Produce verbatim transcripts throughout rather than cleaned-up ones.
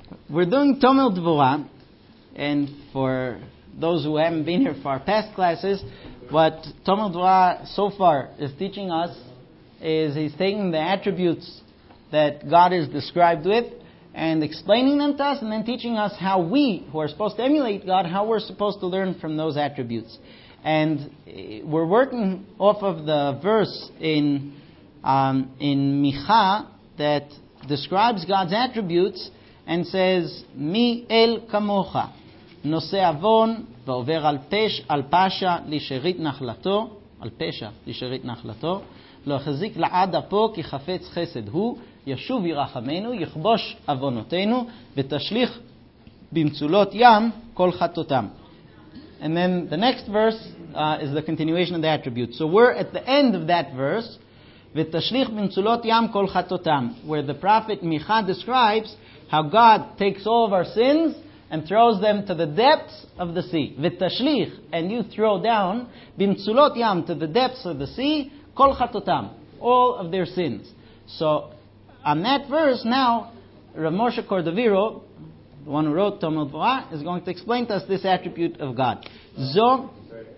We're doing Tomel Dvorah, and for those who haven't been here for our past classes, what Tomel Dvorah so far is teaching us is he's taking the attributes that God is described with and explaining them to us, and then teaching us how we, who are supposed to emulate God, how we're supposed to learn from those attributes. And we're working off of the verse in um, in Micha that describes God's attributes and says, Mi el kamocha, nose avon, va'over al pesh, al pasha, lisherit nachlato, al pesha, lisherit nachlato, lo chazik la'ad apo, ki chafetz chesed hu, yashuv yirachamenu, yichbosh avonotenu, v'tashlich bimtzulot yam, kol chatotam. And then the next verse uh, is the continuation of the attribute. So we're at the end of that verse, v'tashlich bimtzulot yam, kol chatotam, where the prophet Micha describes how God takes all of our sins and throws them to the depths of the sea. V'tashlich, and you throw down bimtzulot yam, to the depths of the sea, kol chatotam, all of their sins. So on that verse now, Rav Moshe Cordovero, the one who wrote Tomel Dvorah, is going to explain to us this attribute of God. Zo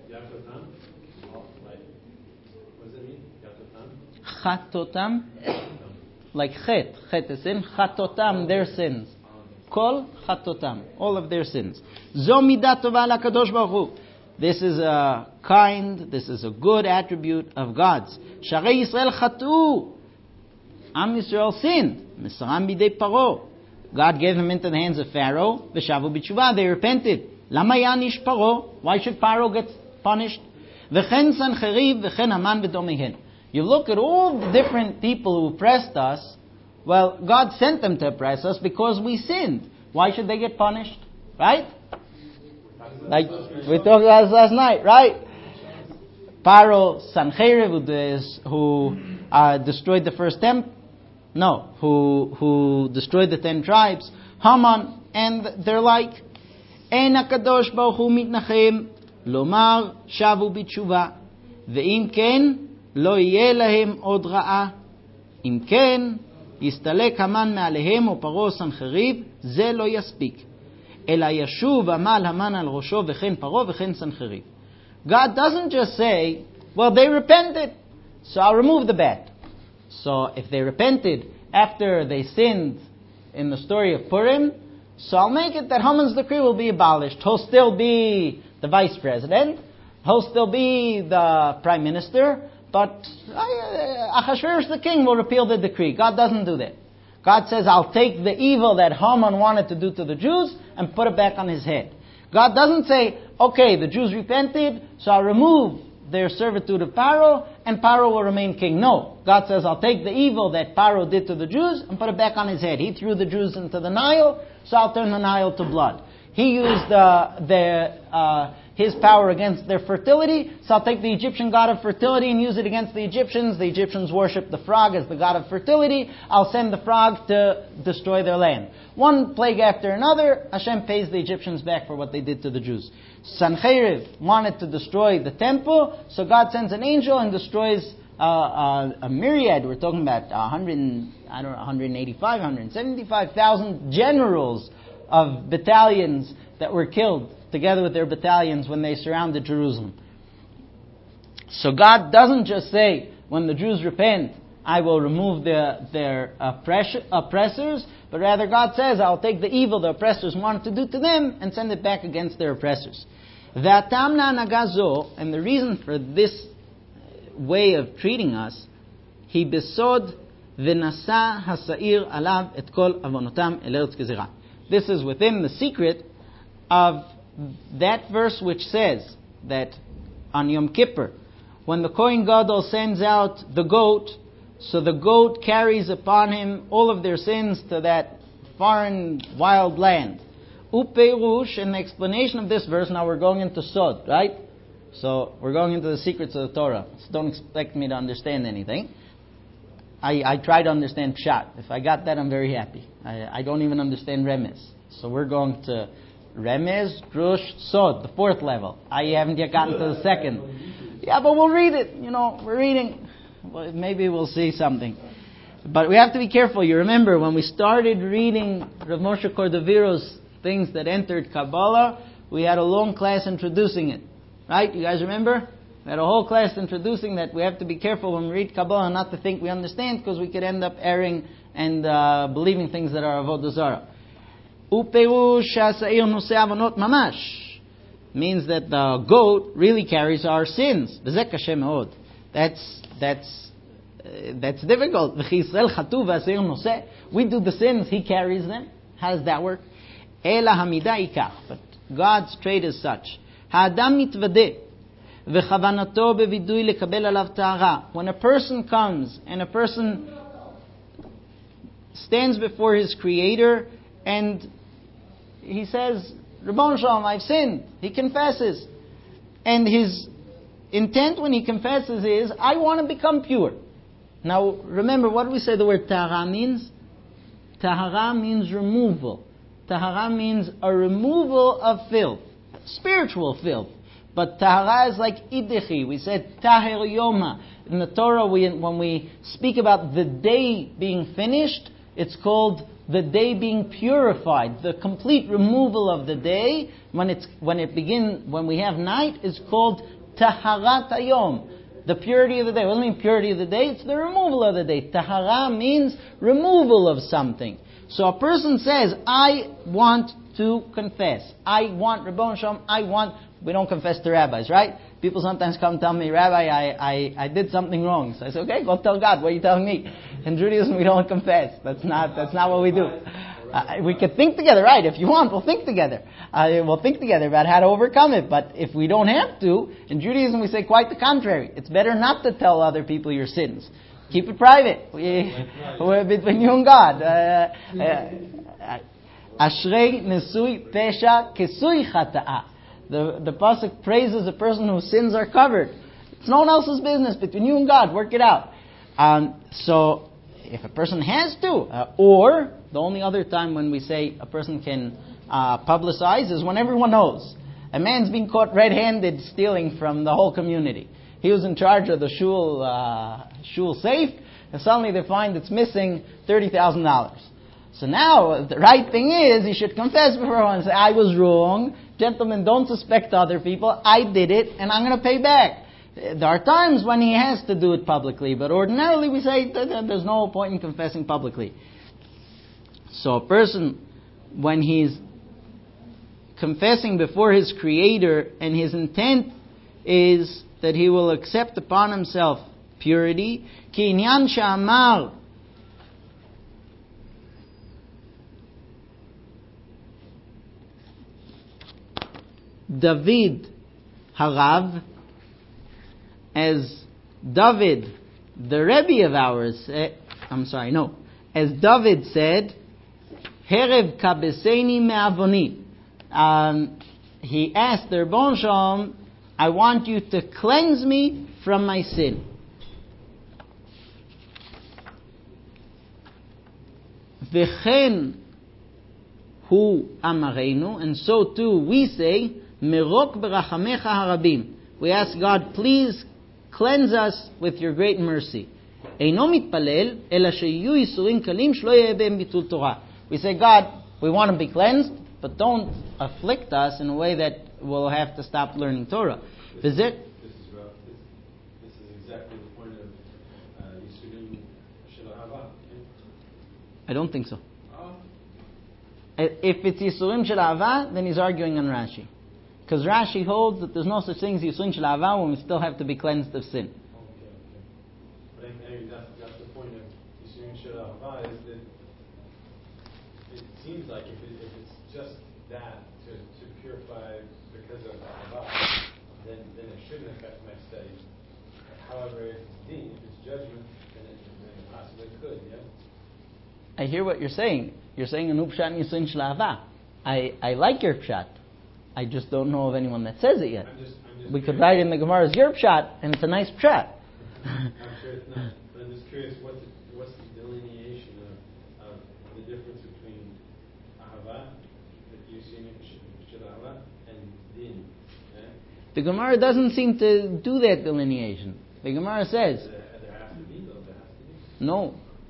chatotam, like chet, chet is sin, chatotam, their sins. Kol chatotam, all of their sins. Zo midat tova lakadosh baruch hu. This is a kind, this is a good attribute of God's. Sharei Yisrael chatu. Am Yisrael sinned. Misaram bidei Paro. God gave them into the hands of Pharaoh. V'shavu b'tshuva, they repented. Lama yanish Paro? Why should Paro get punished? V'chen Sancheriv, v'chen Haman v'domehen. You look at all the different people who oppressed us. Well, God sent them to oppress us because we sinned. Why should they get punished? Right? Like we talked about this last night, right? Paro, Sancheriv, who uh, destroyed the first temple. No, who who destroyed the ten tribes. Haman, and they're like, Ein HaKadosh Baruch Hu mitnachem, lomar shavu b'tshuva, ve'im ken, lo yeh lahem od ra'a. Im ken, yistalek Haman me'alehem, o Paro Sancheriv, ze lo yaspik. Ela yashuv amal Haman al rosho, v'chen Paro, v'chen Sancheriv. God doesn't just say, well, they repented, so I'll remove the bad. So if they repented after they sinned in the story of Purim, so I'll make it that Haman's decree will be abolished. He'll still be the vice president. He'll still be the prime minister. But uh, Ahasuerus the king will repeal the decree. God doesn't do that. God says, I'll take the evil that Haman wanted to do to the Jews and put it back on his head. God doesn't say, okay, the Jews repented, so I'll remove their servitude of Paro, and Paro will remain king. No. God says, I'll take the evil that Paro did to the Jews and put it back on his head. He threw the Jews into the Nile, so I'll turn the Nile to blood. He used uh, their, uh, his power against their fertility, so I'll take the Egyptian god of fertility and use it against the Egyptians. The Egyptians worship the frog as the god of fertility. I'll send the frog to destroy their land. One plague after another, Hashem pays the Egyptians back for what they did to the Jews. Sancheriv wanted to destroy the temple, so God sends an angel and destroys uh, uh, a myriad. We're talking about one hundred, I don't know, one hundred eighty-five, one hundred seventy-five thousand generals of battalions that were killed together with their battalions when they surrounded Jerusalem. So God doesn't just say, when the Jews repent, I will remove the, their oppress- oppressors, but rather God says, I'll take the evil the oppressors wanted to do to them and send it back against their oppressors. V'atamna nagazo, and the reason for this way of treating us, he besod v'nasa hasair alav et kol avonotam el eretz gezerah. This is within the secret of that verse which says that on Yom Kippur, when the Kohen Gadol sends out the goat, so the goat carries upon him all of their sins to that foreign wild land. Upeirush, and the explanation of this verse, now we're going into Sod, right? So we're going into the secrets of the Torah. So don't expect me to understand anything. I, I try to understand Pshat. If I got that, I'm very happy. I, I don't even understand Remez. So we're going to Remez, Drush, Sod, the fourth level. I haven't yet gotten to the second. Yeah, but we'll read it. You know, we're reading. Well, maybe we'll see something. But we have to be careful. You remember when we started reading Rav Moshe Cordovero's things that entered Kabbalah, we had a long class introducing it. Right? You guys remember? We had a whole class introducing that we have to be careful when we read Kabbalah not to think we understand, because we could end up erring and uh, believing things that are avodah zarah. Uperush ha'sa'ir nosei avonot mamash means that the goat really carries our sins. V'zeh kashe me'od. That's that's uh, that's difficult. V'chi Yisrael chatu v'ha'sa'ir nosei. We do the sins, he carries them. How does that work? Ela hamida ikach. But God's trait is such. Ha'adam mitvadeh v'chavanato bevidui lekabel alav ta'ara. When a person comes and a person stands before his Creator and he says, Ribbon Shalom, I've sinned. He confesses. And his intent when he confesses is, I want to become pure. Now, remember, what do we say the word tahara means? Tahara means removal. Tahara means a removal of filth. Spiritual filth. But tahara is like idichi. We said taher yoma. In the Torah, we, when we speak about the day being finished, it's called the day being purified. The complete removal of the day, when it's when it begin when we have night, is called taharat hayom. The purity of the day. What does it mean purity of the day? It's the removal of the day. Tahara means removal of something. So a person says, I want to confess. I want Ribbon Shalom. I want. We don't confess to rabbis, right? People sometimes come and tell me, Rabbi, I, I, I did something wrong. So I say, okay, go tell God. What are you telling me? In Judaism, we don't confess. That's not that's not what we do. Uh, we could think together, right? If you want, we'll think together. Uh, we'll think together about how to overcome it. But if we don't have to, in Judaism, we say quite the contrary. It's better not to tell other people your sins. Keep it private. We, we're between you and God. Ashrei nesui pesha kesui chata'a. The the pasuk praises a person whose sins are covered. It's no one else's business. Between you and God, work it out. Um, so, if a person has to, uh, or the only other time when we say a person can uh, publicize is when everyone knows. A man's being caught red-handed stealing from the whole community. He was in charge of the shul uh, shul safe, and suddenly they find it's missing thirty thousand dollars. So now, the right thing is, he should confess before everyone and say, I was wrong. Gentlemen, don't suspect other people. I did it, and I'm going to pay back. There are times when he has to do it publicly, but ordinarily we say there's no point in confessing publicly. So a person, when he's confessing before his Creator, and his intent is that he will accept upon himself purity, ki inyan she'amar David Harav, as David, the Rebbe of ours, uh, I'm sorry, no, as David said, Herev kabeseni me'avoni. Um, he asked the Ribbon Shalom, I want you to cleanse me from my sin. V'chen hu amarenu, and so too we say, Merok berachamecha harabim. We ask God, please cleanse us with your great mercy. Eino mitpalel ela sheyu yisurim kalim shlo yeh behem bitul Torah. We say, God, we want to be cleansed, but don't afflict us in a way that we'll have to stop learning Torah. This, this, is, this, this is exactly the point of Yisurim Shel Ahava. I don't think so. Oh. If it's Yisurim Shel Ahava, then he's arguing on Rashi. Because Rashi holds that there's no such thing as Yisurim Shel Ahava when we still have to be cleansed of sin. Okay, okay. But anyway, that's, that's the point of Yisurim Shel Ahava, is that it seems like if, it, if it's just that to, to purify because of Ahava, then, then it shouldn't affect my study. However, if it's din, if it's judgment, then it, then it possibly could, yeah? I hear what you're saying. You're saying an upshat Yisurim Shel Ahava. I, I like your pshat. I just don't know of anyone that says it yet. I'm just, I'm just we curious. could write in the Gemara's your pshat, and it's a nice pshat. I'm sure it's not, but I'm just curious what the, what's the delineation of, of the difference between Ahava, that you see in Shel Ahava, and Din. Yeah? The Gemara doesn't seem to do that delineation. The Gemara says, There, there has to be, though. There has to be. no.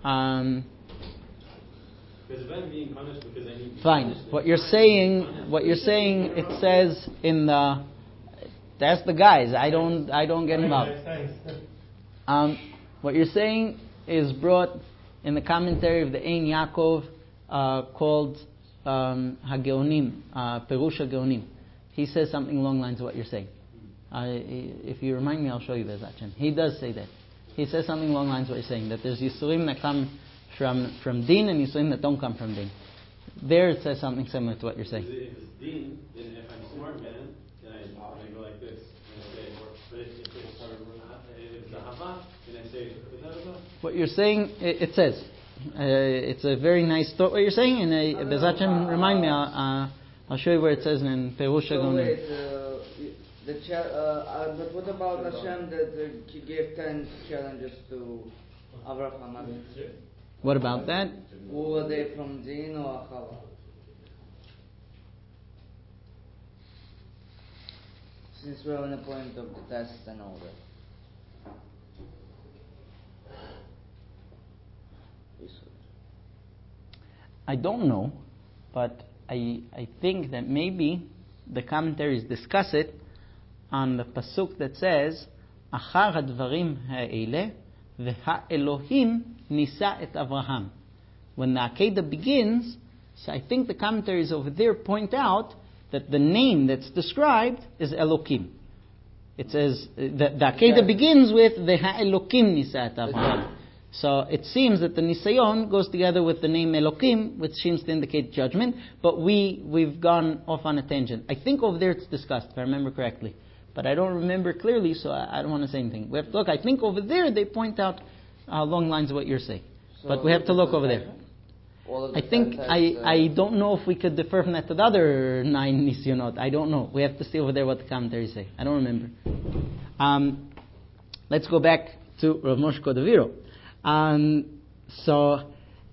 Um, Because if I'm being punished because I need to be fine. punished, What then you're I'm saying, being punished. what you're saying, it says in the. That's the guys. I don't. I don't get involved. Um, what you're saying is brought in the commentary of the Ein Yaakov uh, called um, Hageonim, uh, Perush Hageonim. He says something along the lines of what you're saying. Uh, if you remind me, I'll show you Bezat. He does say that. He says something along the lines of what you're saying, that there's Yisurim that come from, from Din and Yisurim that don't come from Din. There it says something similar to what you're saying. If it's Din, then if I'm a smart man, then I, then I go like this. And I say, or, but if, if it's if it's Ahava, then I say, is that Ahava? What you're saying, it, it says. Uh, it's a very nice thought what you're saying, and uh, Bezat Hashem, remind me, uh, I'll show you where it says in Perush So Hageonim. wait, uh, the cha- uh, uh, but what about Hashem that uh, he gave ten challenges to Abraham? What about that? Were they from Din or Chava? Since we're on the point of the test and all that. I don't know, but I I think that maybe the commentaries discuss it on the pasuk that says, "Achar hadvarim ha'ele v'ha'Elohim nisa et Avraham." When the Akedah begins, so I think the commentaries over there point out that the name that's described is Elokim. It says the, the Akedah begins with v'ha'Elokim nisa et Avraham. So it seems that the Nisayon goes together with the name Elokim, which seems to indicate judgment, but we, we've gone off on a tangent. I think over there it's discussed, if I remember correctly. But I don't remember clearly, so I, I don't want to say anything. We have to look. I think over there they point out uh, along lines of what you're saying. So but we have to look over there. I think, I, uh, I don't know if we could defer from that to the other nine Nisyonot. I don't know. We have to see over there what the commentaries say. I don't remember. Um, let's go back to Rav Moshe Cordovero. Um, so,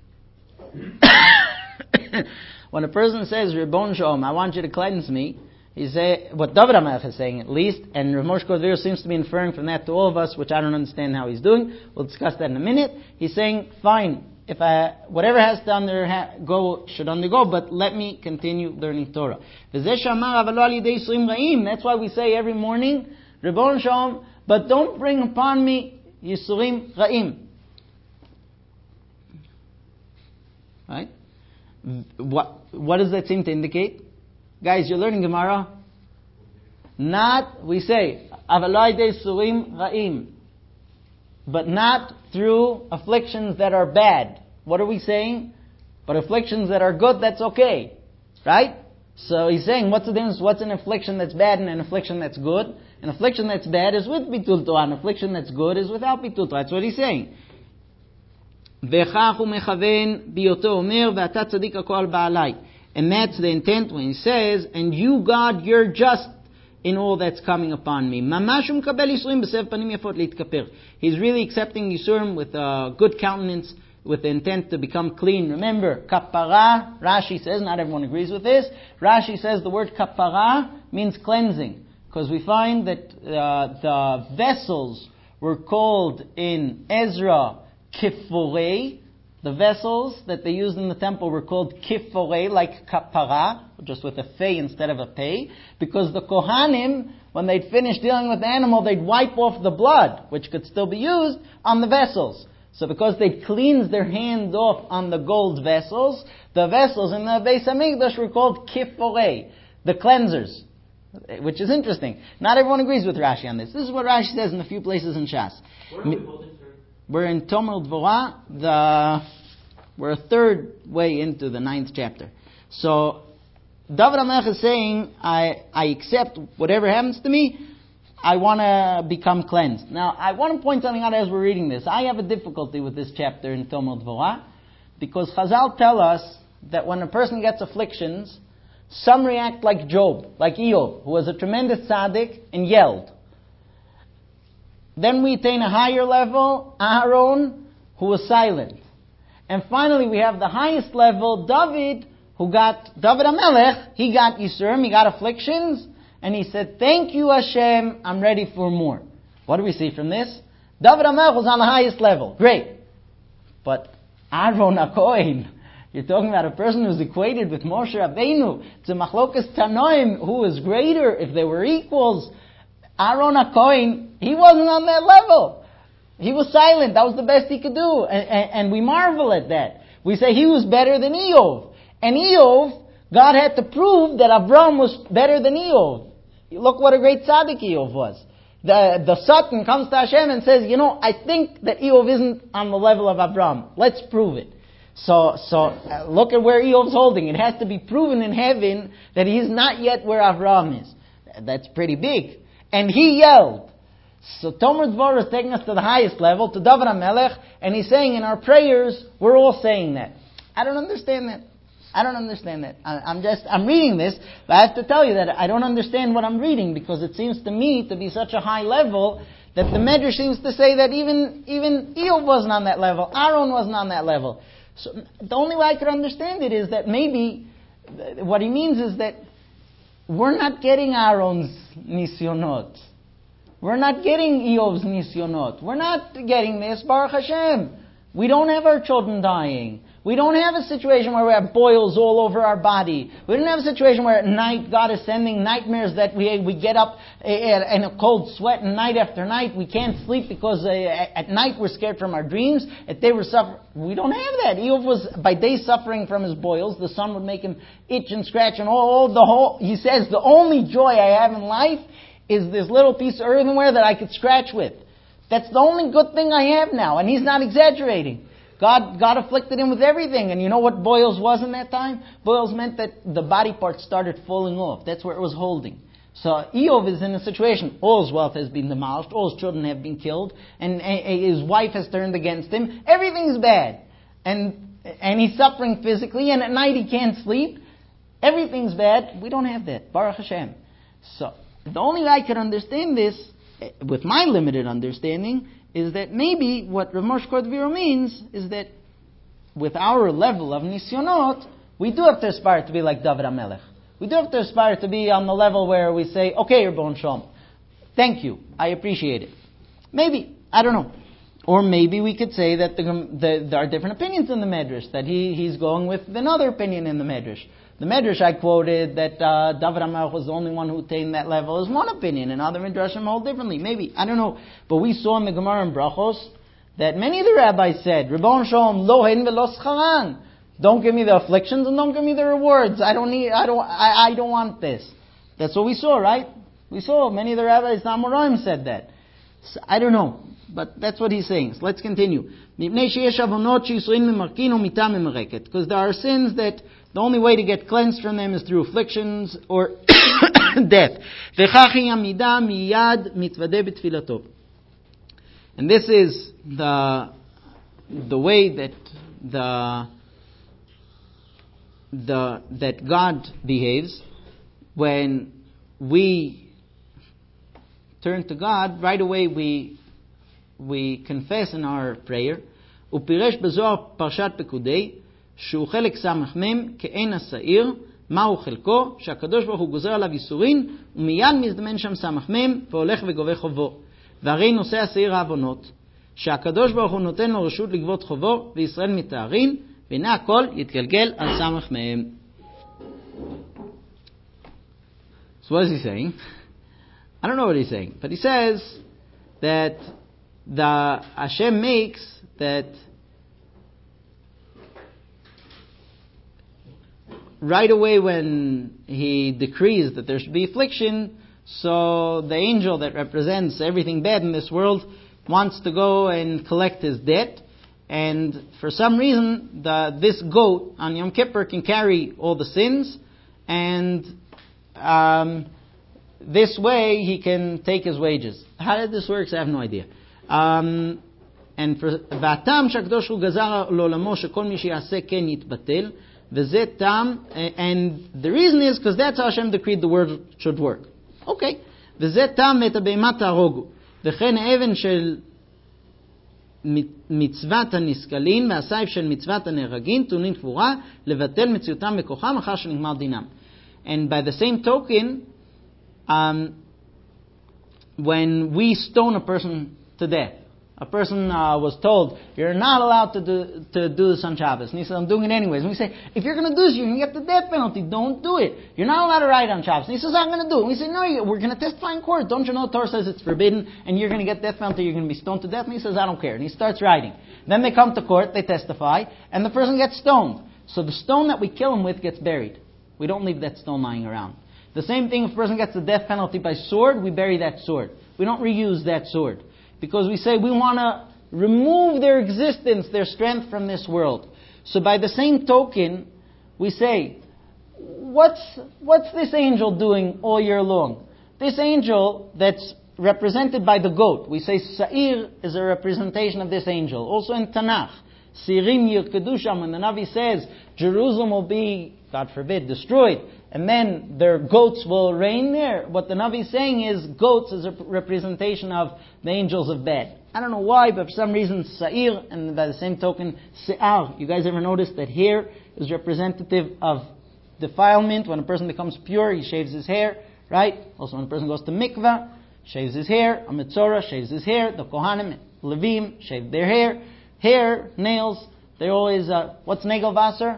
when a person says, Ribbon Shalom, I want you to cleanse me, he say, what David HaMelech is saying at least, and Rav Moshe Cordovero seems to be inferring from that to all of us, which I don't understand how he's doing. We'll discuss that in a minute. He's saying, fine, if I, whatever has to undergo should undergo, but let me continue learning Torah. That's why we say every morning, Ribbon Shalom, but don't bring upon me Yisurim Ra'im. Right? What what does that seem to indicate? Guys, you're learning Gemara. Not, we say, Avalai de Surim Ra'im. But not through afflictions that are bad. What are we saying? But afflictions that are good, that's okay. Right? So he's saying, what's the difference? What's an affliction that's bad and an affliction that's good? An affliction that's bad is with Bitul Torah. An affliction that's good is without Bitul Torah. That's what he's saying. וכך הוא מכוון בהיותו אומר ואתה צדיק הכל בעלי. And that's the intent when he says, and you God, you're just in all that's coming upon me. ממש הוא מקבל ייסורים בסבב פנים יפות להתכפר. He's really accepting ייסורים with a good countenance, with the intent to become clean. Remember, kapara, Rashi says, not everyone agrees with this, Rashi says the word kapara means cleansing. Because we find that uh, the vessels were called in Ezra Kiforei. The vessels that they used in the temple were called kiforei, like kapara, just with a fei instead of a pei, because the Kohanim, when they'd finish dealing with the animal, they'd wipe off the blood, which could still be used, on the vessels. So because they'd cleansed their hands off on the gold vessels, the vessels in the Beis HaMikdash were called kiforei, the cleansers, which is interesting. Not everyone agrees with Rashi on this. This is what Rashi says in a few places in Shas. Where are we holding, sir? We're in Tomel Dvorah, the we're a third way into the ninth chapter. So David HaMelech is saying, I, I accept whatever happens to me, I want to become cleansed. Now, I want to point something out as we're reading this. I have a difficulty with this chapter in Tomel Dvorah, because Chazal tell us that when a person gets afflictions, some react like Job, like Eob, who was a tremendous tzaddik and yelled. Then we attain a higher level, Aaron, who was silent. And finally we have the highest level, David, who got, David HaMelech, he got Yisurim, he got afflictions, and he said, thank you Hashem, I'm ready for more. What do we see from this? David HaMelech was on the highest level. Great. But Aaron HaKohen. You're talking about a person who's equated with Moshe Rabbeinu. It's a machlokas Tanoim, who is greater if they were equals. Aaron HaKohen, he wasn't on that level. He was silent. That was the best he could do. And, and, and we marvel at that. We say he was better than Eov. And Eov, God had to prove that Avram was better than Eov. Look what a great tzaddik Eov was. The, the Satan comes to Hashem and says, you know, I think that Eov isn't on the level of Avram. Let's prove it. So, so uh, look at where Eov's holding. It has to be proven in heaven that he's not yet where Avram is. That's pretty big. And he yelled. So Tomer Dvorah is taking us to the highest level, to David HaMelech, and he's saying in our prayers, we're all saying that. I don't understand that. I don't understand that. I, I'm just, I'm reading this, but I have to tell you that I don't understand what I'm reading, because it seems to me to be such a high level that the Medrash seems to say that even, even Eov wasn't on that level, Aaron wasn't on that level. So the only way I could understand it is that maybe what he means is that we're not getting Aaron's nisyonot. We're not getting Eov's nisyonot. We're not getting this, Baruch Hashem. We don't have our children dying. We don't have a situation where we have boils all over our body. We don't have a situation where at night God is sending nightmares that we we get up in a cold sweat and night after night we can't sleep because uh, at night we're scared from our dreams. At day we're suffering. We don't have that. Eov was by day suffering from his boils. The sun would make him itch and scratch and all the whole. He says the only joy I have in life is this little piece of earthenware that I could scratch with. That's the only good thing I have now, and he's not exaggerating. God, God afflicted him with everything. And you know what boils was in that time? Boils meant that the body parts started falling off. That's where it was holding. So Eov is in a situation. All his wealth has been demolished. All his children have been killed. And, and his wife has turned against him. Everything's bad. And, and he's suffering physically. And at night he can't sleep. Everything's bad. We don't have that. Baruch Hashem. So the only way I can understand this, with my limited understanding, is that maybe what Rav Moshe Cordovero means is that with our level of nisyonot, we do have to aspire to be like David HaMelech. We do have to aspire to be on the level where we say, okay, Ribbon Shalom, thank you, I appreciate it. Maybe, I don't know. Or maybe we could say that the, the, there are different opinions in the Medrash, that he, he's going with another opinion in the Medrash. The Medrash I quoted that uh, David HaMelech was the only one who attained that level is one opinion, and other Midrashim hold differently. Maybe, I don't know. But we saw in the Gemara in Brachos that many of the rabbis said, Ribbon Shalom, lo hen velo scharan. Don't give me the afflictions and don't give me the rewards. I don't need, I don't, I, I don't want this. That's what we saw, right? We saw many of the rabbis, the Amoraim said that. So, I don't know. But that's what he's saying. So let's continue. Because there are sins that the only way to get cleansed from them is through afflictions or death. And this is the the way that the the that God behaves when we turn to God. Right away we we confess in our prayer. ופירש בזוהר פרשת פקודי שהוא חלק סמך מם כעין השעיר, מהו חלקו שהקדוש ברוך הוא גוזר עליו ייסורין ומיד מזדמן שם סמך מם והולך וגובה חובו. והרי נושא השעיר העוונות שהקדוש ברוך הוא נותן לו רשות לגבות חובו וישראל מתארין והנה הכל יתגלגל על סמך מם. So what is he saying? I don't know what he's saying, but he says that the Hashem makes that right away when he decrees that there should be affliction, so the angel that represents everything bad in this world wants to go and collect his debt, and for some reason the, this goat on Yom Kippur can carry all the sins, and um, this way he can take his wages. How did this work? I have no idea. Um, and for והטעם שהקדוש הוא גזר לעולמו שכל מי שיעשה כן יתבטל וזה טעם, and the reason is because that's how Hashem decreed the word should work. Okay. וזה טעם ואת הבהמה תהרוגו וכן האבן של מצוות הנסכלין והסייף של מצוות הנהרגין טעונים קבורה לבטל מציאותם בכוחם אחר שנגמר דינם. And by the same token, um, when we stone a person to death, A person uh, was told, you're not allowed to do, to do this on Shabbos. And he said, I'm doing it anyways. And we say, if you're going to do this, you're going to get the death penalty. Don't do it. You're not allowed to write on Shabbos. And he says, I'm going to do it. And we say, no, we're going to testify in court. Don't you know Torah says it's forbidden and you're going to get death penalty, you're going to be stoned to death? And he says, I don't care. And he starts writing. Then they come to court, they testify, and the person gets stoned. So the stone that we kill him with gets buried. We don't leave that stone lying around. The same thing, if a person gets the death penalty by sword, we bury that sword. We don't reuse that sword. Because we say we want to remove their existence, their strength from this world. So by the same token, we say, what's what's this angel doing all year long? This angel that's represented by the goat, we say Sa'ir is a representation of this angel. Also in Tanakh, Sirim Yirkedusham, when the Navi says Jerusalem will be, God forbid, destroyed, and then their goats will reign there, what the Navi is saying is goats is a representation of the angels of bed. I don't know why, but for some reason Sa'ir, and by the same token Se'ar. You guys ever notice that hair is representative of defilement? When a person becomes pure, he shaves his hair, right? Also when a person goes to mikvah, shaves his hair. A Metzora shaves his hair. The Kohanim, Levim, shave their hair. Hair, nails, they're always, uh, what's Negel Vaser?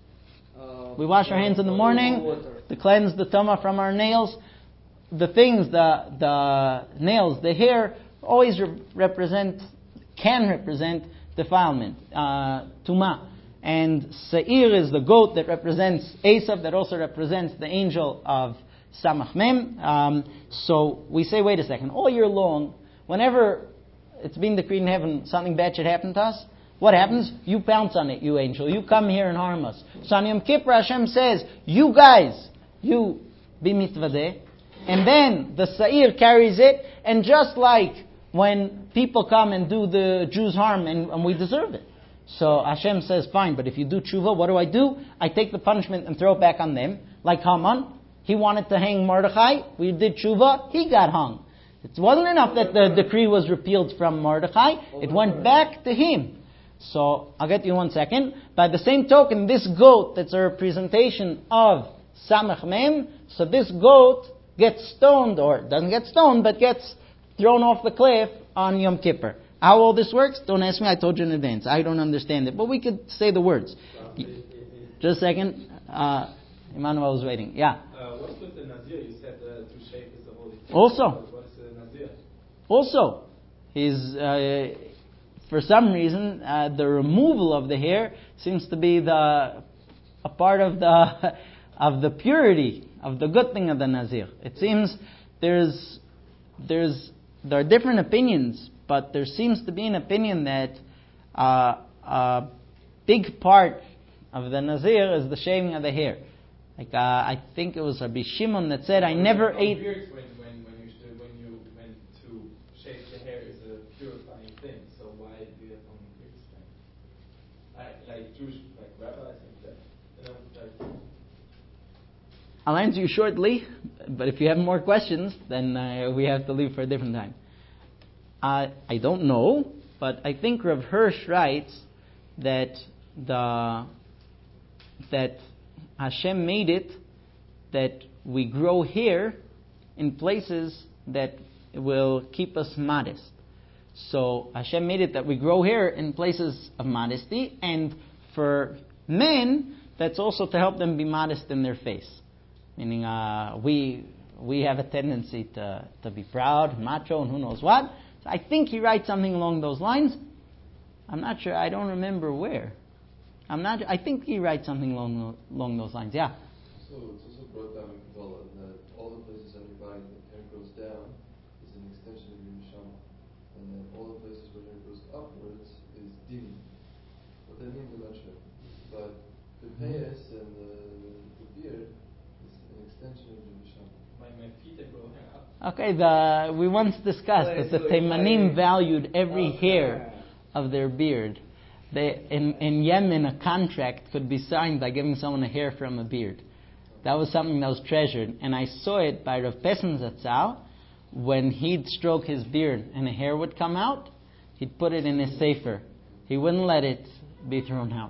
Uh, we wash our hands in the morning to cleanse the Tumah from our nails. The things, the the nails, the hair, always re- represent, can represent defilement, uh, Tumah. And Se'ir is the goat that represents Esav, that also represents the angel of Samach Mem. Um, so we say, wait a second, all year long, whenever it's been decreed in heaven something bad should happen to us, what happens? You pounce on it, you angel. You come here and harm us. So on Yom Kippur, Hashem says, you guys, you be mitvadeh. And then the Sa'ir carries it, and just like when people come and do the Jews harm, and, and we deserve it. So Hashem says, fine, but if you do tshuva, what do I do? I take the punishment and throw it back on them. Like Haman, he wanted to hang Mordechai. We did tshuva, he got hung. It wasn't enough that the decree was repealed from Mordechai. It went back to him. So, I'll get to you in one second. By the same token, this goat that's a representation of Samach Mem, so this goat gets stoned, or doesn't get stoned, but gets thrown off the cliff on Yom Kippur. How all this works, don't ask me, I told you in advance. I don't understand it, but we could say the words. Just a second. Uh, Emmanuel was waiting. Yeah. Uh, what's with the Nazir? You said uh, to shave is the holy thing. Also. What's the Nazir? Also, he's, uh, for some reason, uh, the removal of the hair seems to be the a part of the of the purity, of the good thing of the Nazir. It seems there's there's there are different opinions, but there seems to be an opinion that uh, a big part of the Nazir is the shaving of the hair. Like uh, I think it was Rabbi Shimon that said, "I never ate." Beards when when when you should, when you when to shave the hair is a purifying thing. So why do you have only beards then? I, like Jewish like rabbis and that. You know, like. I'll answer you shortly, but if you have more questions, then uh, we have to leave for a different time. Uh, I don't know, but I think Rav Hirsch writes that the that Hashem made it that we grow hair in places that will keep us modest. So Hashem made it that we grow hair in places of modesty, and for men, that's also to help them be modest in their face. Meaning, uh, we we have a tendency to, to be proud, macho, and who knows what. So I think he writes something along those lines. I'm not sure. I don't remember where. I'm not. I think he writes something along along those lines. Yeah. So it's also brought down in Kabbalah that all the places on your body that hair goes down is an extension of your neshama, and then all the places where hair goes upwards is dini. What that means, I'm not sure. But the payas and the, the beard is an extension of your neshama. My my feet are growing up. Okay. The we once discussed that the Teimanim valued every hair of their beard. They, in, in Yemen, a contract could be signed by giving someone a hair from a beard. That was something that was treasured. And I saw it by Rav Pesen Zatzal. When he'd stroke his beard and a hair would come out, he'd put it in his sefer. He wouldn't let it be thrown out.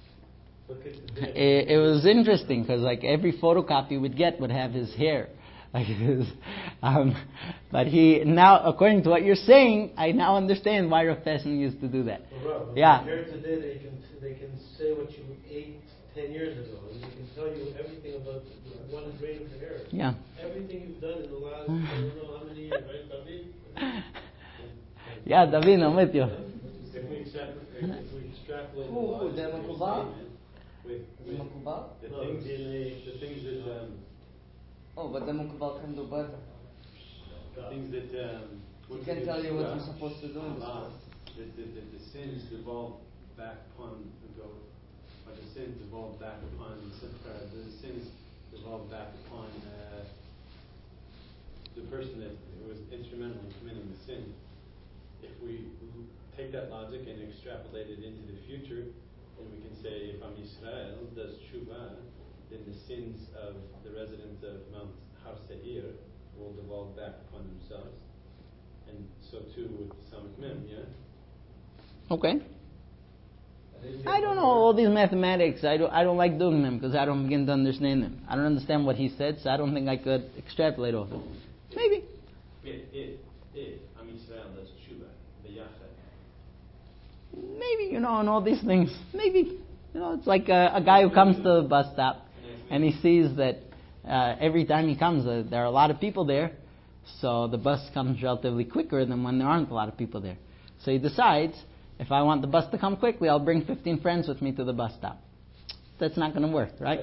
It, it was interesting because like every photocopy we'd get would have his hair Like it is, um, but he now, according to what you're saying, I now understand why Rav Pessin used to do that. Well, Rob, Yeah. here today they can they can say what you ate ten years ago, and they can tell you everything about the one grain of hair. Yeah. Everything you've done in the last I don't know how many years, right, David? Yeah, David, I'm with you. If we extrapolate, if we extrapolate the Who- who, logic the of your Makubal? statement with, The with Makubal? the No, things, it's- the things that um, Oh, but the Mukbal can do better. the things that um, He what can we tell you what described, you're supposed to do in this uh, world. that, that, that the sins devolve back upon the goat, or the sins devolve back upon the the sins devolve back upon uh, the person that was instrumental in committing the sin. If we take that logic and extrapolate it into the future, then we can say if Am Yisrael does tshuva, then the sins of the residents of Mount Har Seir will devolve back upon themselves. And so too with Samach Mem, yeah? Okay. I don't know all these mathematics. I don't. I don't like doing them because I don't begin to understand them. I don't understand what he said, so I don't think I could extrapolate off it. Maybe. If, if, if Am Yisrael does tshuva, b'yachad. Maybe, you know, and all these things. Maybe, you know, it's like a, a guy who comes to the bus stop and he sees that uh, every time he comes, uh, there are a lot of people there, so the bus comes relatively quicker than when there aren't a lot of people there. So he decides, if I want the bus to come quickly, I'll bring fifteen friends with me to the bus stop. That's not going to work, right?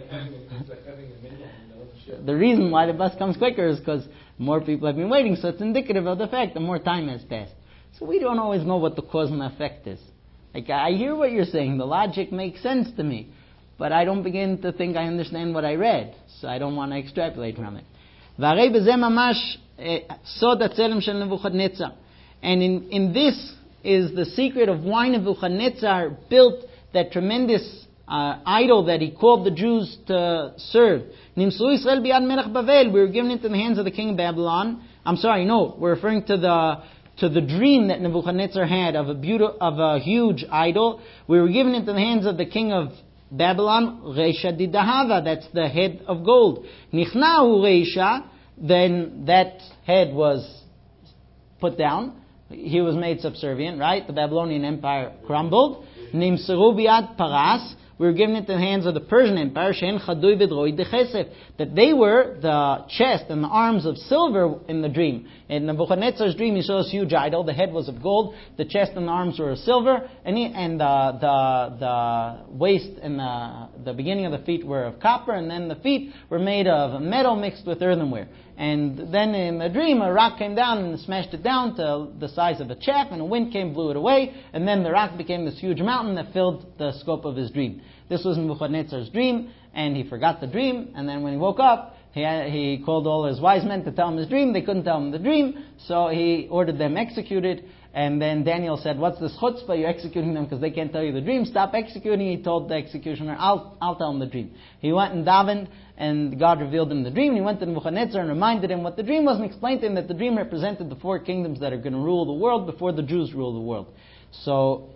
The reason why the bus comes quicker is because more people have been waiting, so it's indicative of the fact that more time has passed. So we don't always know what the cause and effect is. Like, I hear what you're saying, the logic makes sense to me, but I don't begin to think I understand what I read, so I don't want to extrapolate from it. והרי בזה ממש סוד הצלם של נבוכדנצר. And in, in this is the secret of why Nebuchadnezzar built that tremendous uh, idol that he called the Jews to serve. Nimsu Israel biyad melech Bavel. We were given into the hands of the king of Babylon. I'm sorry, no, we're referring to the to the dream that Nebuchadnezzar had of a beautiful, of a huge idol. We were given into the hands of the king of Babylon, Reisha Didahava, that's the head of gold. Nichnahu Reisha, then that head was put down. He was made subservient, right? The Babylonian Empire crumbled. Nimseru biad Paras. We were given into the hands of the Persian Empire, Shen Chadui Vidroi Dechesef, that they were the chest and the arms of silver in the dream. In Nebuchadnezzar's dream, he saw this huge idol. The head was of gold, the chest and the arms were of silver, and, he, and the, the the waist and the, the beginning of the feet were of copper, and then the feet were made of metal mixed with earthenware. And then in the dream, a rock came down and smashed it down to the size of a chaff, and a wind came, blew it away, and then the rock became this huge mountain that filled the scope of his dream. This was Nebuchadnezzar's dream, and he forgot the dream, and then when he woke up, he, had, he called all his wise men to tell him his dream. They couldn't tell him the dream, so he ordered them executed, and then Daniel said, what's this chutzpah, you're executing them because they can't tell you the dream, stop executing. He told the executioner, I'll, I'll tell him the dream. He went and davened, and God revealed him the dream, and he went to Nebuchadnezzar and reminded him what the dream was, and explained to him that the dream represented the four kingdoms that are going to rule the world before the Jews rule the world. So,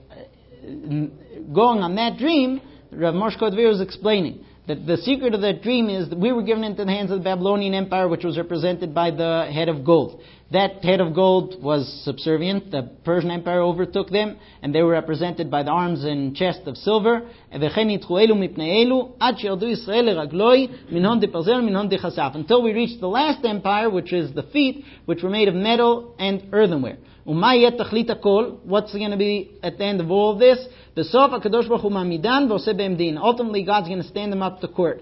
going on that dream, Rav Moshe Kodvir was explaining that the secret of that dream is that we were given into the hands of the Babylonian Empire, which was represented by the head of gold. That head of gold was subservient. The Persian Empire overtook them, and they were represented by the arms and chest of silver. Until we reached the last empire, which is the feet, which were made of metal and earthenware. What's going to be at the end of all of this? Ultimately, God's going to stand them up to court.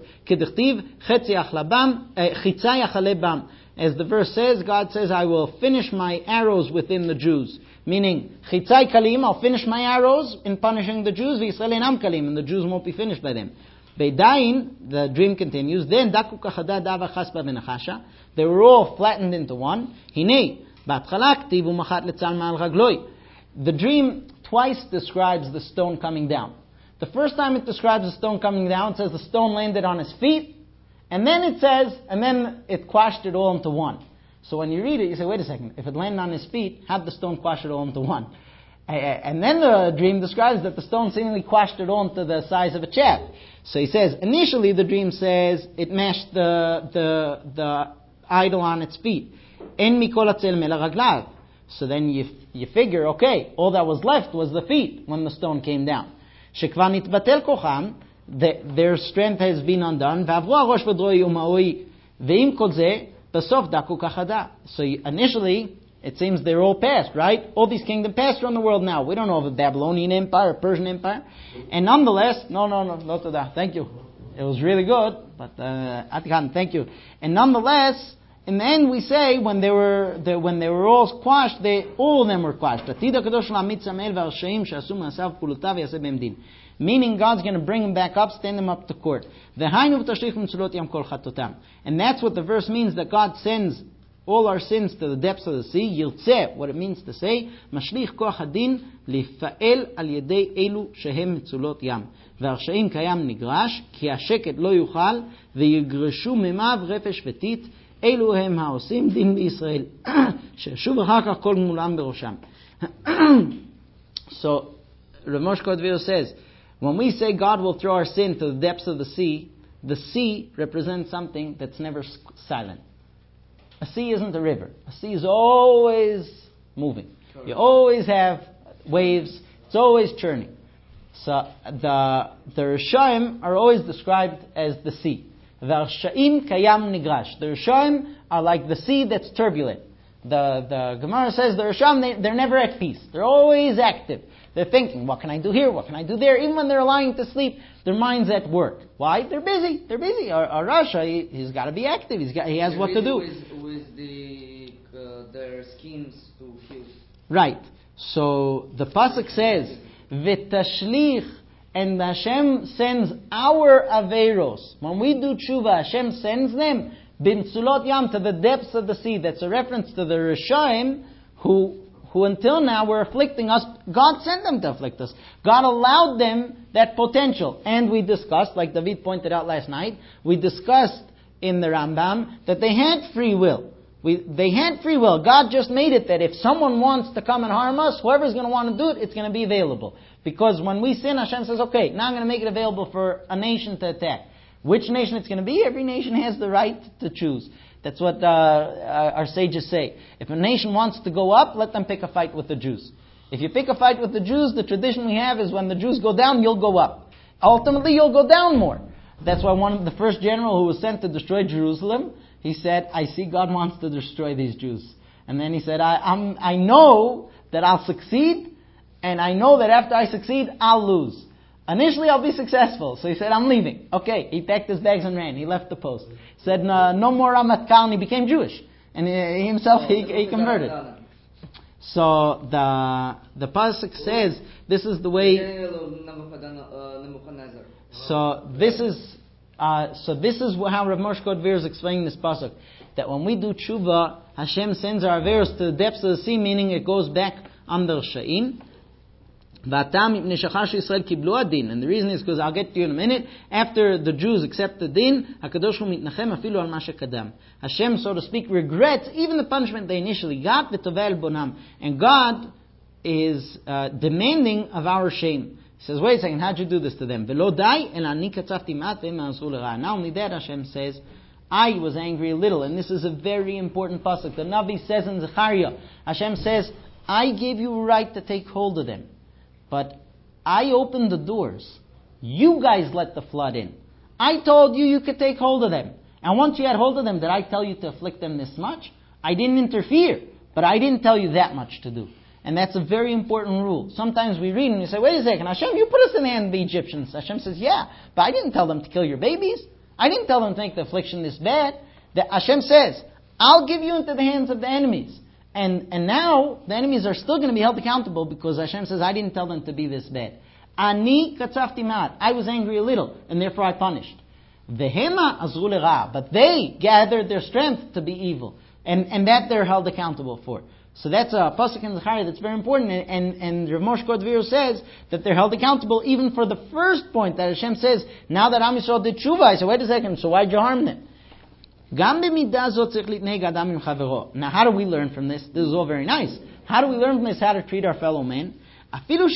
As the verse says, God says, I will finish my arrows within the Jews. Meaning, chitzai kalim, I'll finish my arrows in punishing the Jews, v'Yisrael einam kalim, and the Jews won't be finished by them. Beidain, the dream continues, then daku kachada dava chaspa v'nachasha, they were all flattened into one. Hinei, b'atchala ktiv u'machat letzal ma'al ragloi. The dream twice describes the stone coming down. The first time it describes the stone coming down, it says the stone landed on his feet, and then it says, and then it quashed it all into one. So when you read it, you say, wait a second, if it landed on his feet, how did the stone quash it all into one? And then the dream describes that the stone seemingly quashed it all into the size of a chaff. So he says, initially the dream says it mashed the the the idle on its feet. En mikol hatzelem ela raglav. So then you you figure, okay, all that was left was the feet when the stone came down. Shekvar nitbatel kocham, their strength has been undone. V'avru harosh v'droi u'ma'oi ve'im kol zeh besof daku kachada. So initially, it seems they're all passed, right? All these kingdoms passed around the world now. We don't know of a Babylonian empire, a Persian empire. And nonetheless, no, no, no, no to that. Thank you. It was really good, but uh, Atikan, thank you. And nonetheless, in the end, we say when they were the, when they were all quashed, they all of them were quashed. Meaning, God's going to bring them back up, stand them up to court. And that's what the verse means, that God sends all our sins to the depths of the sea. Yirtzeh, what it means to say, Mashlich koach hadin lifa'el al yedei elu shehem mitzulot yam. V'arshaim kayam nigrash, ki hasheket lo yuchal, v'yigreshu memav refesh v'tit, elu hem ha'osim din b'Yisrael. She'shuv achar kach kol mulam berosham. So, Rav Moshe Kodvir says, when we say God will throw our sin to the depths of the sea, the sea represents something that's never silent. A sea isn't a river. A sea is always moving. You always have waves. It's always churning. So the the Rishaim are always described as the sea. The Rishaim kayam nigrash. The Rishaim are like the sea that's turbulent. The the Gemara says the Rishaim, they, they're never at peace. They're always active. They're thinking, what can I do here? What can I do there? Even when they're lying to sleep, their mind's at work. Why? They're busy. They're busy. Our, our Rasha, he, he's got to be active. He's got, he has they're what to do. With, with the, uh, their schemes to heal. Right. So the pasuk says, "V'tashlich," and Hashem sends our averos. When we do tshuva, Hashem sends them b'mtzulot yam, to the depths of the sea. That's a reference to the Rishaim who. who until now were afflicting us. God sent them to afflict us. God allowed them that potential. And we discussed, like David pointed out last night, we discussed in the Rambam that they had free will. We, they had free will. God just made it that if someone wants to come and harm us, whoever's going to want to do it, it's going to be available. Because when we sin, Hashem says, okay, now I'm going to make it available for a nation to attack. Which nation it's going to be? Every nation has the right to choose. That's what uh, our sages say. If a nation wants to go up, let them pick a fight with the Jews. If you pick a fight with the Jews, the tradition we have is when the Jews go down, you'll go up. Ultimately, you'll go down more. That's why one of the first general who was sent to destroy Jerusalem, he said, I see God wants to destroy these Jews. And then he said, I, I'm, I know that I'll succeed, and I know that after I succeed, I'll lose. Initially, I'll be successful. So he said, I'm leaving. Okay, he packed his bags and ran. He left the post. Said, no, no more Ramat Kal, and he became Jewish. And he, himself, he, he converted. So the the pasuk says, this is the way... So this is uh, so this is how Rav Moshe Kodvir is explaining this pasuk. That when we do tshuva, Hashem sends our averos to the depths of the sea, meaning it goes back under Sha'in. And the reason is because I'll get to you in a minute. After the Jews accept the din, Hashem, so to speak, regrets even the punishment they initially got. And God is uh, demanding of our shame. He says, wait a second, how'd you do this to them? Not only that, Hashem says, I was angry a little. And this is a very important pasuk. The Navi says in Zechariah, Hashem says, I gave you a right to take hold of them. But I opened the doors. You guys let the flood in. I told you you could take hold of them. And once you had hold of them, did I tell you to afflict them this much? I didn't interfere, but I didn't tell you that much to do. And that's a very important rule. Sometimes we read and we say, wait a second, Hashem, you put us in the hand of the Egyptians. Hashem says, yeah, but I didn't tell them to kill your babies. I didn't tell them to make the affliction this bad. That Hashem says, I'll give you into the hands of the enemies. And and now, the enemies are still going to be held accountable because Hashem says, I didn't tell them to be this bad. Ani katzafti ma'at. I was angry a little, and therefore I punished. Vehema azru l'ra. But they gathered their strength to be evil. And and that they're held accountable for. So that's a pasuk in Zechariah that's very important. And, and, and Rav Moshe Kodvir says that they're held accountable even for the first point that Hashem says, now that Am Yisrael did tshuva. I said, wait a second, so why'd you harm them? Now, how do we learn from this? This is all very nice. How do we learn from this how to treat our fellow man? Even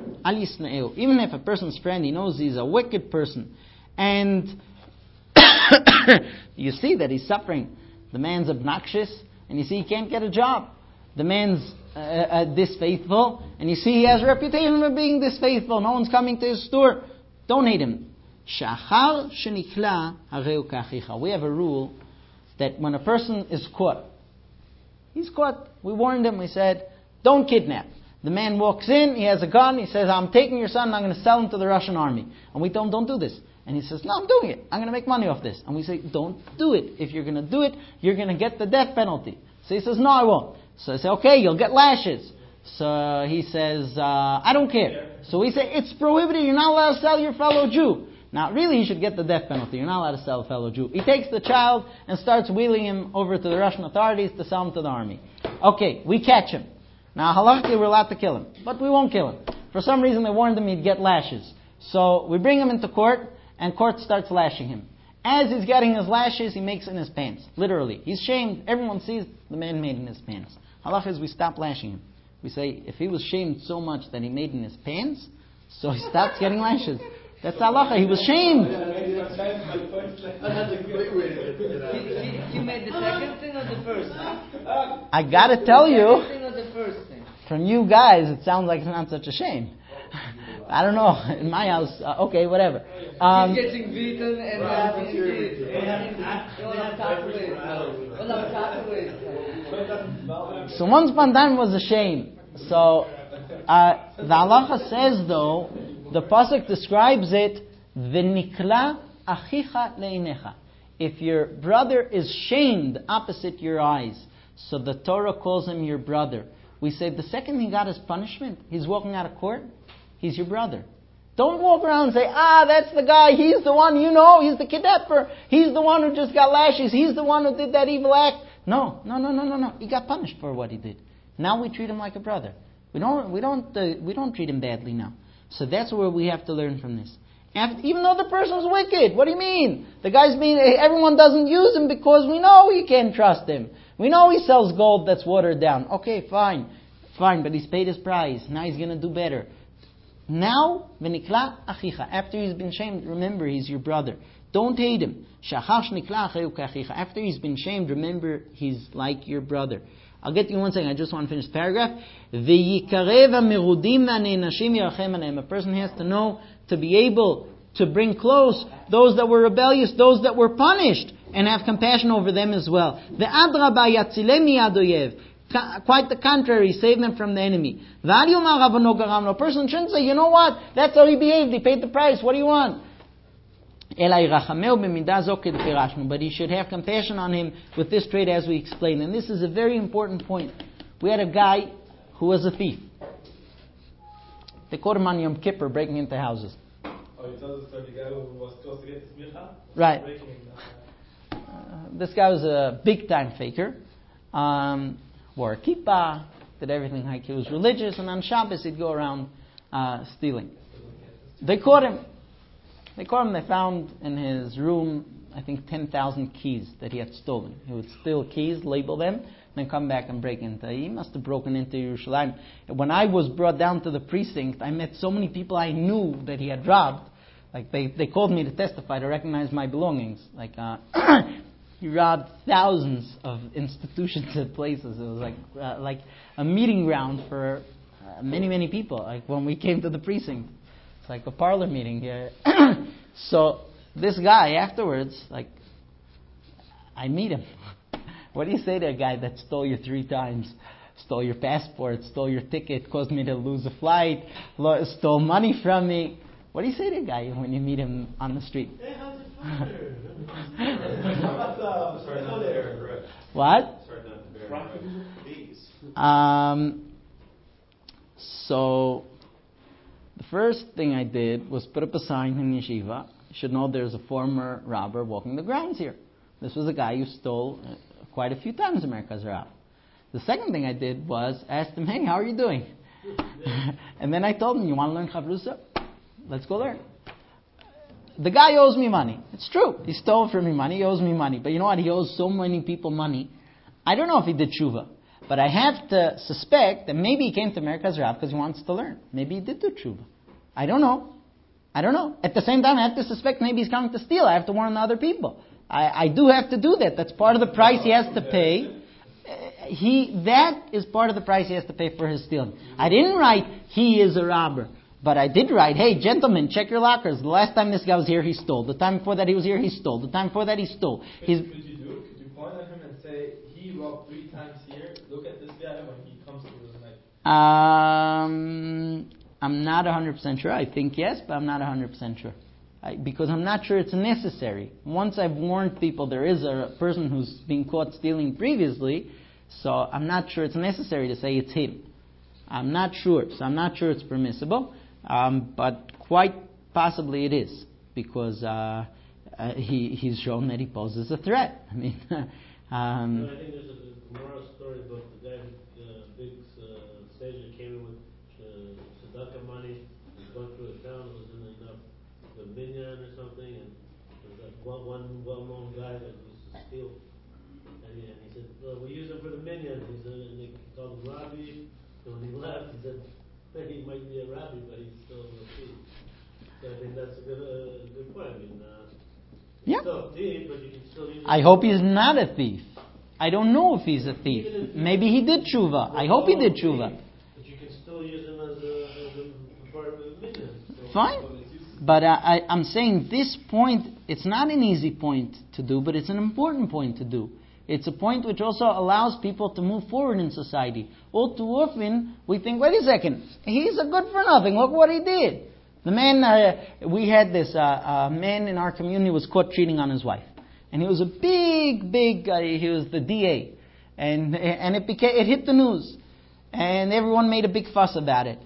if a person's friend, he knows he's a wicked person, and you see that he's suffering. The man's obnoxious, and you see he can't get a job. The man's uh, uh, disfaithful, and you see he has a reputation of being disfaithful. No one's coming to his store. Don't hate him. Shachar shenikla hareu kachicha. We have a rule that when a person is caught, he's caught. We warned him. We said, don't kidnap. The man walks in, he has a gun, he says, I'm taking your son and I'm going to sell him to the Russian army. And we tell him, don't do this. And he says, no, I'm doing it. I'm going to make money off this. And we say, don't do it. If you're going to do it, you're going to get the death penalty. So he says, no, I won't. So I say, okay, you'll get lashes. So he says, uh, I don't care. So we say, it's prohibited, you're not allowed to sell your fellow Jew. Now, really, he should get the death penalty. You're not allowed to sell a fellow Jew. He takes the child and starts wheeling him over to the Russian authorities to sell him to the army. Okay, we catch him. Now, halachically, we're allowed to kill him, but we won't kill him. For some reason, they warned him he'd get lashes. So we bring him into court, and court starts lashing him. As he's getting his lashes, he makes it in his pants. Literally. He's shamed. Everyone sees the man made in his pants. Halach is we stop lashing him. We say, if he was shamed so much that he made in his pants, so he stops getting lashes. That's halacha. He was shamed. You made the second thing or the first thing? I gotta tell you, The second thing or the first thing? from you guys, it sounds like it's not such a shame. I don't know. In my house, uh, okay, whatever. Um, He's getting beaten and having kids. So once upon a time was a shame. So uh, the halacha says though, the pasuk describes it, v'nikla achicha leinecha. If your brother is shamed opposite your eyes, so the Torah calls him your brother. We say the second he got his punishment, he's walking out of court, he's your brother. Don't walk around and say, ah, that's the guy, he's the one, you know, he's the kidnapper, he's the one who just got lashes, he's the one who did that evil act. No, no, no, no, no, no. He got punished for what he did. Now we treat him like a brother. We don't, we don't, uh, we don't treat him badly now. So that's where we have to learn from this. After, even though the person's wicked, what do you mean? The guy's being, everyone doesn't use him because we know you can't trust him. We know he sells gold that's watered down. Okay, fine, fine, but he's paid his price. Now he's going to do better. Now, v'nikla achicha. After he's been shamed, remember he's your brother. Don't hate him. After he's been shamed, remember he's like your brother. I'll get to you one second. I just want to finish the paragraph. A person has to know to be able to bring close those that were rebellious, those that were punished, and have compassion over them as well. Quite the contrary, save them from the enemy. A person shouldn't say, you know what, that's how he behaved, he paid the price, what do you want? But he should have compassion on him with this trait as we explained. And this is a very important point. We had a guy who was a thief. They caught him on Yom Kippur breaking into houses. Oh, you told us about the guy who was close to get his smicha? Right. Breaking in, uh, Uh, this guy was a big time faker. Um, wore a kippah, did everything like he was religious, and on Shabbos he'd go around uh, stealing. They caught him. They caught him, they found in his room, I think, ten thousand keys that he had stolen. He would steal keys, label them, then come back and break into. He must have broken into Yerushalayim. When I was brought down to the precinct, I met so many people I knew that he had robbed. Like, they, they called me to testify to recognize my belongings. Like, uh, he robbed thousands of institutions and places. It was like, uh, like a meeting ground for uh, many, many people. Like, when we came to the precinct. It's like a parlor meeting here. So this guy afterwards, like, I meet him. What do you say to a guy that stole you three times? Stole your passport, stole your ticket, caused me to lose a flight, lo- stole money from me. What do you say to a guy when you meet him on the street? Hey, how's it fire? How about uh, sorry, not there. What? Sorry, not there. Bees. Um, so the first thing I did was put up a sign in yeshiva. You should know there's a former robber walking the grounds here. This was a guy who stole uh, quite a few times in Merkaz Rav. The second thing I did was asked him, hey, how are you doing? And then I told him, you want to learn Chavrusa? Let's go learn. The guy owes me money. It's true. He stole from me money. He owes me money. But you know what? He owes so many people money. I don't know if he did tshuva. But I have to suspect that maybe he came to Merkaz Rav because he wants to learn. Maybe he did do tshuva. I don't know. I don't know. At the same time, I have to suspect maybe he's coming to steal. I have to warn the other people. I, I do have to do that. That's part of the price he has to pay. Uh, he that is part of the price he has to pay for his stealing. I didn't write he is a robber, but I did write, hey gentlemen, check your lockers. The last time this guy was here, he stole. The time before that he was here, he stole. The time before that he stole. He's, Could you do? Could you point at him and say he robbed three times here? Look at this guy when he comes to the night. um, I'm not one hundred percent sure. I think yes, but I'm not one hundred percent sure. I, because I'm not sure it's necessary. Once I've warned people there is a person who's been caught stealing previously, so I'm not sure it's necessary to say it's him. I'm not sure, so I'm not sure it's permissible, um, but quite possibly it is, because uh, uh, he, he's shown that he poses a threat. I mean, um, I think there's a Gemara story about the guy, the big uh, sage that came in with uh, tzedakah money, was going through a town, it was in enough the minyan or something, and there was like one, one well-known guy that used to steal, and he, and he said, well, we use him for the minyan. He said, and they called him Rabbi, and when he left, he said, he might be a rabbi, but he's still a thief. So I think that's a good, uh, good point. I mean, uh, yeah. still a thief, but you can still use I hope he's not a thief. I don't know if he's a thief. Maybe he did tshuva. I hope he did tshuva. But you can still use him as a, as a part of the minyan. So Fine. But uh, I, I'm saying this point, it's not an easy point to do, but it's an important point to do. It's a point which also allows people to move forward in society. All too often, we think, wait a second, he's a good for nothing, look what he did. The man, uh, we had this uh, uh, man in our community was caught cheating on his wife. And he was a big, big, uh, he was the D A. And and it became, it hit the news. And everyone made a big fuss about it.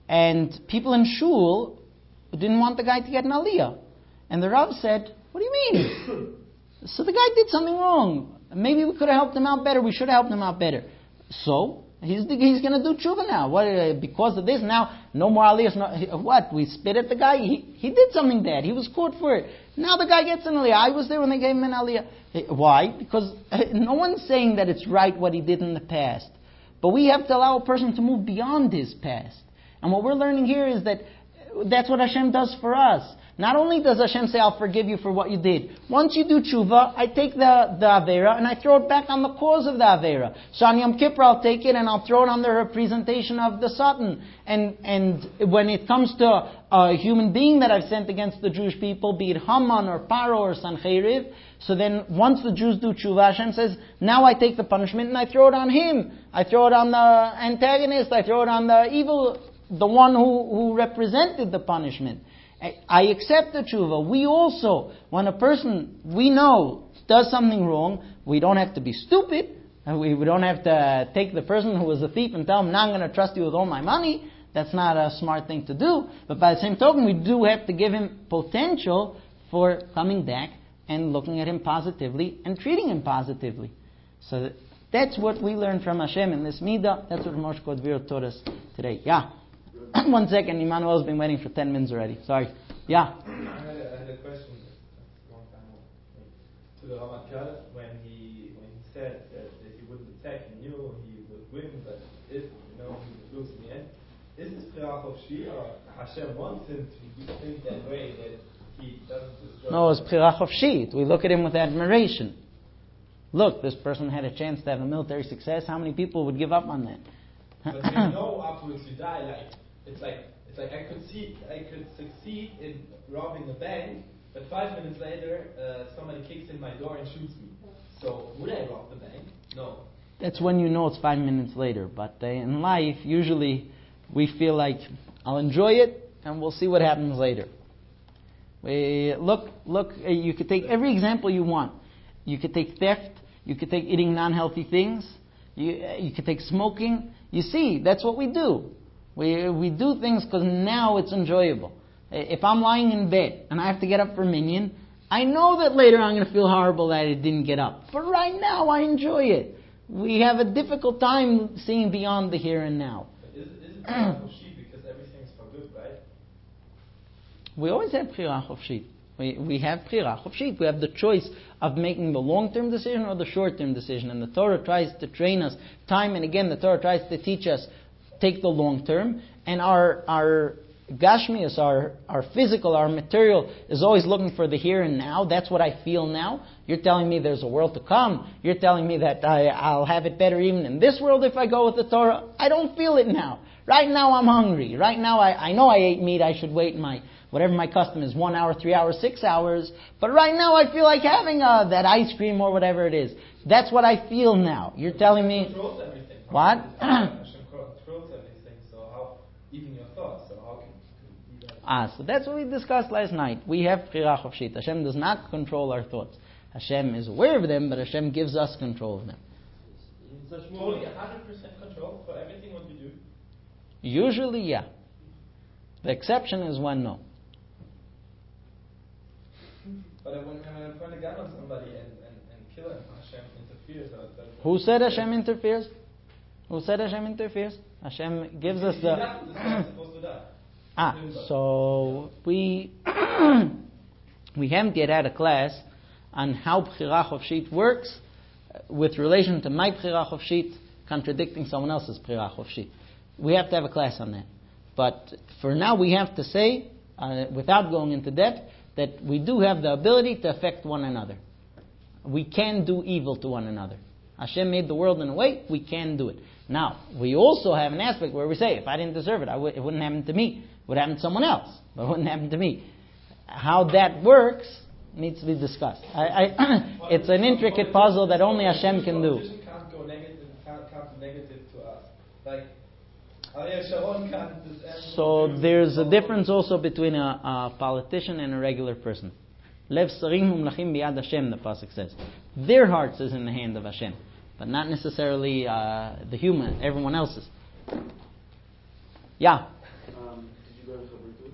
And people in shul didn't want the guy to get an aliyah. And the Rav said, what do you mean? So the guy did something wrong. Maybe we could have helped him out better. We should have helped him out better. So, he's he's going to do tshuva now. What, uh, because of this, now, no more aliyahs. No, what? We spit at the guy? He, he did something bad. He was caught for it. Now the guy gets an aliyah. I was there when they gave him an aliyah. Why? Because uh, no one's saying that it's right what he did in the past. But we have to allow a person to move beyond his past. And what we're learning here is that that's what Hashem does for us. Not only does Hashem say, I'll forgive you for what you did. Once you do tshuva, I take the, the Avera and I throw it back on the cause of the Avera. So on Yom Kippur, I'll take it and I'll throw it on the representation of the Satan. And, and when it comes to a human being that I've sent against the Jewish people, be it Haman or Paro or Sancheriv, so then once the Jews do tshuva, Hashem says, now I take the punishment and I throw it on him. I throw it on the antagonist. I throw it on the evil, the one who, who represented the punishment. I accept the tshuva. We also, when a person we know does something wrong, we don't have to be stupid. We, we don't have to take the person who was a thief and tell him, now I'm going to trust you with all my money. That's not a smart thing to do. But by the same token, we do have to give him potential for coming back and looking at him positively and treating him positively. So that's what we learn from Hashem in this midah. That's what Moshe Kodvir taught us today. Yeah. One second, Emmanuel's been waiting for ten minutes already. Sorry. Yeah. I had a, I had a question a long time ago to the Ramatkal when he when he said that if he wouldn't attack, he knew he would win, but if you know he would lose in the end. Is this Pirach of Shi, or Hashem wants him to think that way that he doesn't destroy? No, it's Pirach of Shi. We look at him with admiration. Look, this person had a chance to have a military success. How many people would give up on that? But you know afterwards you die, like it's like it's like I could see I could succeed in robbing a bank, but five minutes later uh, somebody kicks in my door and shoots me. So would I rob the bank? No. That's when you know it's five minutes later. But uh, in life, usually we feel like I'll enjoy it and we'll see what happens later. We, look, look. Uh, you could take every example you want. You could take theft. You could take eating non-healthy things. You, uh, you could take smoking. You see, that's what we do. We we do things because now it's enjoyable. If I'm lying in bed and I have to get up for minyan, I know that later I'm going to feel horrible that I didn't get up. But right now I enjoy it. We have a difficult time seeing beyond the here and now. But is, is it Pirach because everything's for good, right? We always have Pirach Chofshit. We we have Pirach Chofshit. We have the choice of making the long-term decision or the short-term decision. And the Torah tries to train us time and again. The Torah tries to teach us take the long term, and our our Gashmias, our, our physical, our material, is always looking for the here and now. That's what I feel now. You're telling me there's a world to come. You're telling me that I, I'll have it better even in this world if I go with the Torah. I don't feel it now. Right now I'm hungry. Right now I, I know I ate meat. I should wait my, whatever my custom is, one hour, three hours, six hours. But right now I feel like having uh, that ice cream or whatever it is. That's what I feel now. You're telling me... Controls everything. What? Hashem controls everything, so how, even your thoughts, so how can you do that? Ah, so that's what we discussed last night. We have Bchira Chofshit. Hashem does not control our thoughts. Hashem is aware of them, but Hashem gives us control of them. Totally, one hundred percent control for everything what you do? Usually, yeah. The exception is when no. But when, when I point a gun on somebody and, and, and kill him, Hashem interferes. Or does Who said Hashem interferes? Who said Hashem interferes? Hashem gives us the... supposed to die. Ah, so we we haven't yet had a class on how Bchira Chofshit works with relation to my Bchira Chofshit contradicting someone else's Bchira Chofshit. We have to have a class on that. But for now we have to say, uh, without going into depth, that we do have the ability to affect one another. We can do evil to one another. Hashem made the world in a way, we can do it. Now, we also have an aspect where we say, if I didn't deserve it, I w- it wouldn't happen to me. It would happen to someone else, but it wouldn't happen to me. How that works needs to be discussed. I, I, it's an intricate puzzle that only Hashem can do. Politician can't go negative, can't, can't be negative to us. Like, Ariel Sharon can't... So there's a difference also between a, a politician and a regular person. Lev sarim umlachim biyad Hashem, the pasuk says. Their hearts is in the hand of Hashem, but not necessarily uh, the human, everyone else's. Yeah. Um, did you go to Chabur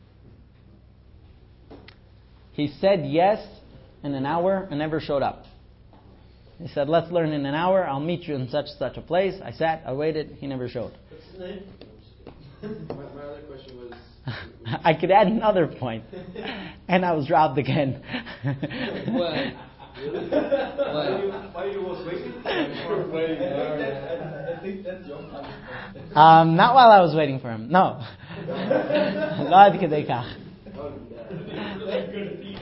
too? He said yes in an hour and never showed up. He said, let's learn in an hour, I'll meet you in such such a place. I sat, I waited, he never showed. What's his name? my, my other question was... I could add another point. And I was robbed again. What? Really? What? Why you was waiting? waiting I think that's your punishment. Um, not while I was waiting for him. No. Lo ad kedei kach. Oh, yeah.